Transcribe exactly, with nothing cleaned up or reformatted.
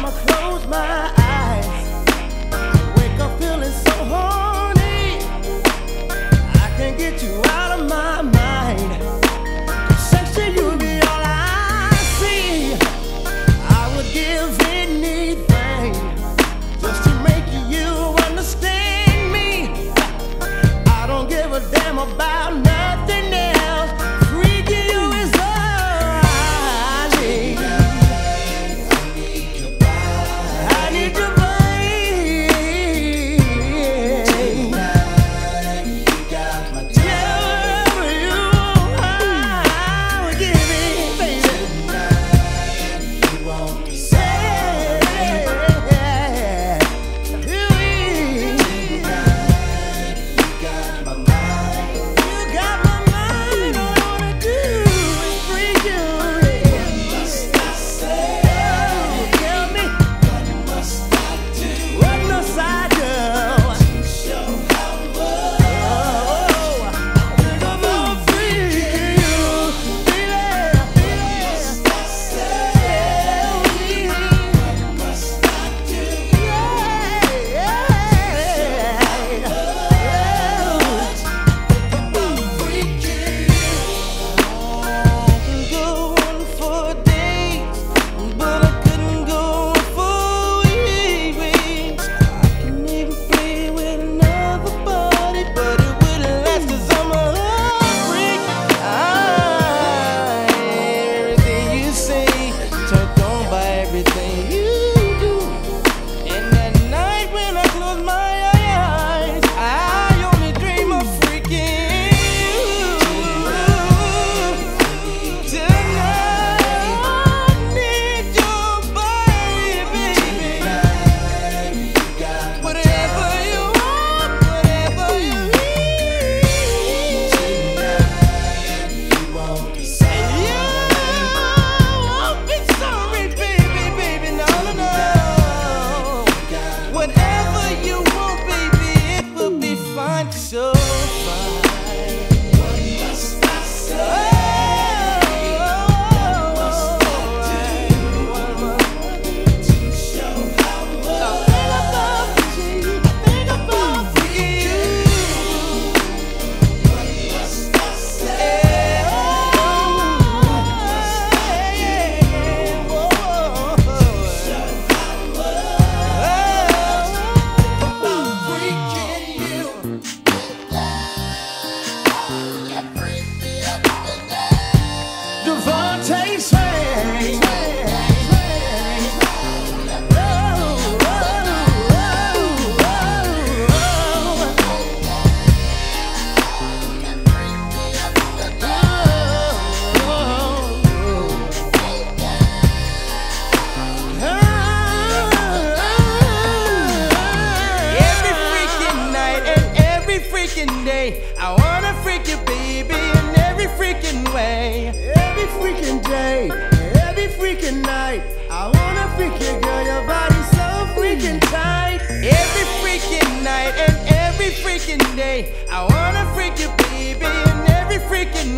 I close my eyes, I wake up feeling so horny. I can't get you out of my mind. Sex to you be all I see. I would give anything just to make you understand me. I don't give a damn about nothing else. Freaking you is all I need. I need your body. Whatever you want, I will give it, baby. Say, you got my mind. All I wanna do is freak you. Tell me, what must I do? What must I do? Oh, think about freaking you, baby. Tell me, what must I do? Yeah, yeah. Go on for days, but I couldn't go on for weeks. I can even play with another body, but it wouldn't last 'cause I'm a love freak. I everything you say, turned on by everything you do. And at night when I close my eyes, I only dream of freaking you. Tonight I need your body, baby. Whatever you want, whatever you need. Say you won't be sorry, baby, baby, no, no, no. Whatever you want, baby, it will be fine, so fine. What must I say? To show how much I think about you. What must I say? Devontae Swing. Every freaking night and every freaking day, I wanna freak you, baby, in every freaking way. Every freaking day, every freaking night, I wanna freak you, girl, your body's so freaking tight. Every freaking night and every freaking day, I wanna freak you, baby, in every freaking